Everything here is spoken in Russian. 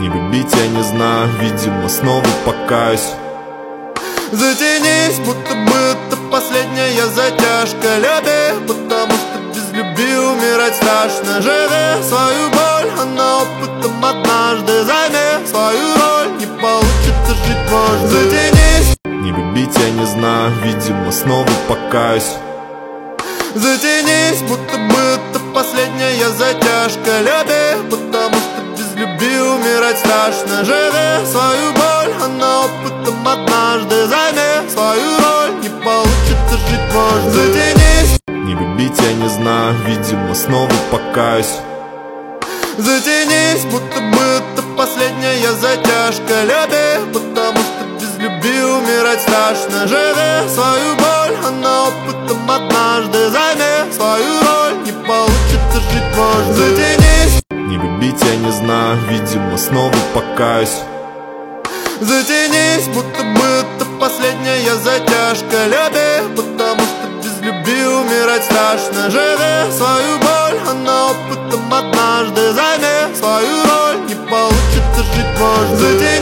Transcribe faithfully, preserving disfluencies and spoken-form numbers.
Не любить я не знаю, видимо, снова покаюсь. Затянись, будто бы это последняя затяжка. Люби, потому что без любви умирать страшно. Живи свою боль, она опытом однажды. Займи свою роль, не получится жить можно. Затянись. Не любить я не знаю, видимо, снова покаюсь. Затянись, будто бы это последняя затяжка. Люби, потому что без любви умирать страшно. Живи свою боль, она опытом однажды. Займи свою роль, не получится жить можно. Затянись. Не любить я не знаю, видимо, снова покаюсь. Затянись, будто бы это последняя затяжка. Люби, потому что без любви умирать страшно. Живи свою боль, она опытом однажды. Займи свою роль, не получится жить можно. Затянись. Не любить я не знаю, видимо, снова покаюсь. Затянись, будто бы это последняя затяжка. Люби, потому что без любви умирать страшно. Живи свою боль, она опытом однажды. Займи свою роль, не получится жить можно. Затянись.